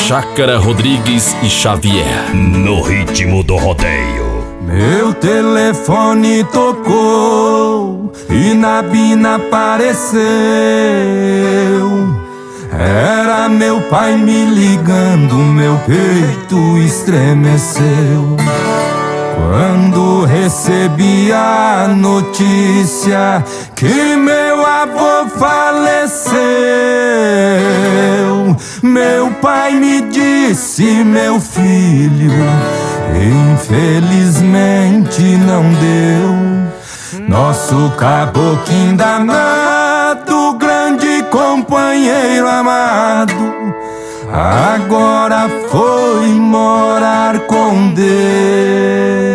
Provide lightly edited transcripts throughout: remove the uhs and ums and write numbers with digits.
Chácara Rodrigues e Xavier, no ritmo do rodeio. Meu telefone tocou e na bina apareceu. Era meu pai me ligando, meu peito estremeceu. Quando recebi a notícia que meu avô faleceu, meu pai me disse: meu filho, infelizmente não deu. Nosso caboclinho danado, grande companheiro amado, agora foi morar com Deus.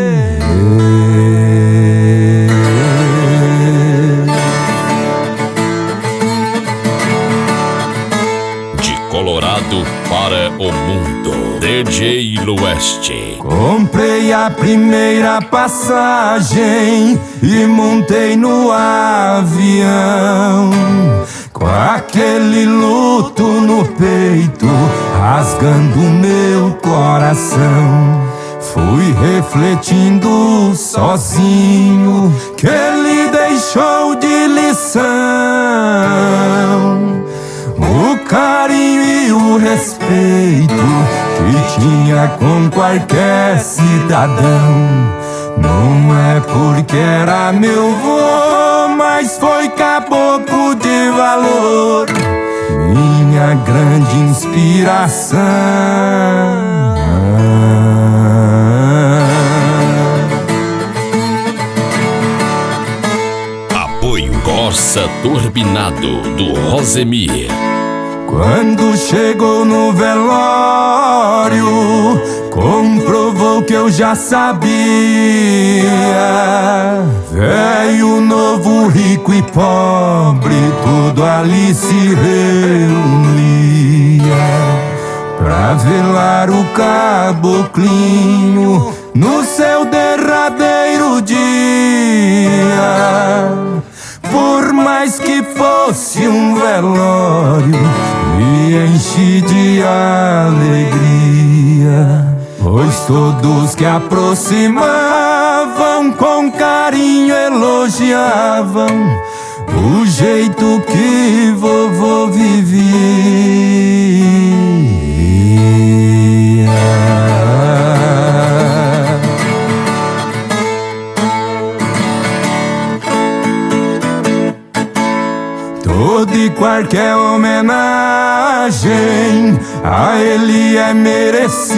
De Colorado para o mundo, DJ Lueste. Comprei a primeira passagem e montei no avião, com aquele luto no peito, rasgando meu coração. Fui refletindo sozinho que ele deixou de lição o carinho e o respeito que tinha com qualquer cidadão. Não é porque era meu vô, mas foi caboclo de valor, minha grande inspiração. Apoio Corsa Turbinado do Rosemir. Quando chegou no velório, comprovou que eu já sabia. Velho, novo, rico e pobre, tudo ali se reunia pra velar o caboclinho no seu derradeiro dia. Por mais que fosse um velório, me enchi de alegria, pois todos que aproximavam com carinho elogiavam o jeito que vovô vivia. Toda e qualquer homenagem a ele é merecido.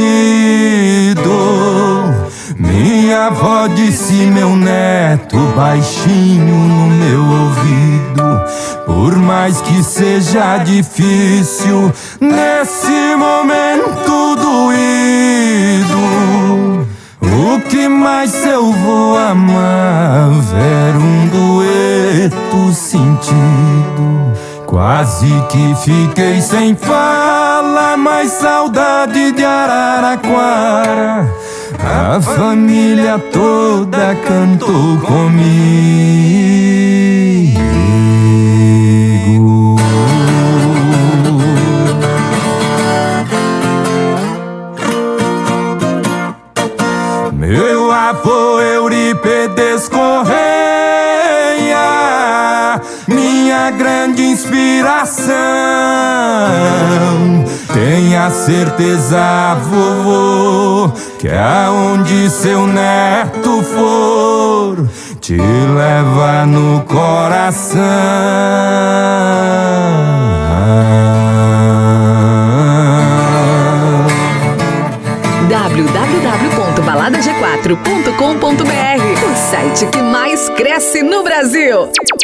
Minha avó disse: meu neto, baixinho no meu ouvido, por mais que seja difícil nesse momento doído, o que mais eu vou amar era um dueto sentido. Quase que fiquei sem fala, mas saudade de Araraquara, a família toda cantou comigo. Meu avô Eurípedes Correia, minha grande inspiração. Tenha certeza, vovô, que aonde seu neto for, te leva no coração. www.baladag4.com.br, o site que mais cresce no Brasil.